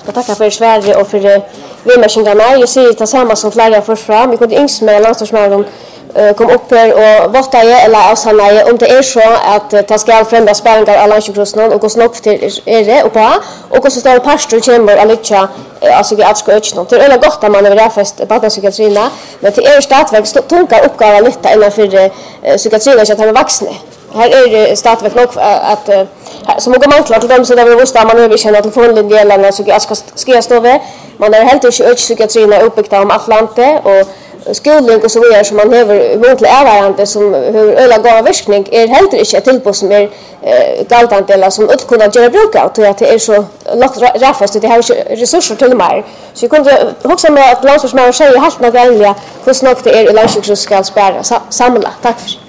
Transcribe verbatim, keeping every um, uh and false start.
Jag tackar för Sverige och för vidmärkningarna. Jag ser det samma som flera först fram. Vi kunde yngst med landslagsmännen kom upp här och vottade eller avsannade om det är så att det ska främja spänningar av landslagsrösten och gå snabbt till är det och på och så står pastor chamber Alicia alltså vi att skoöch något. Det är gott att man är där fast på psykiatrina men det är startväg tunga uppgifter lite innan för psykiatrina så att han är vuxna. Här är det startväg nog att som många man klart de så där vi måste man över känna telefonlinje eller så jag ska ska jag stå vid man är helt inte psykiatrina uppbyggt om Atlantet och skolning och så vidare som man behöver muntlig ervarande som hur öla gav verkning är helt inte ett tillpå som är galtant eller som inte kunna göra bruk av till att det är så lågt räffast det har resurser till mer så jag kunde också med att landslagsmän säger helt något änliga hur snabbt det är i landslaget ska spärra samla tack för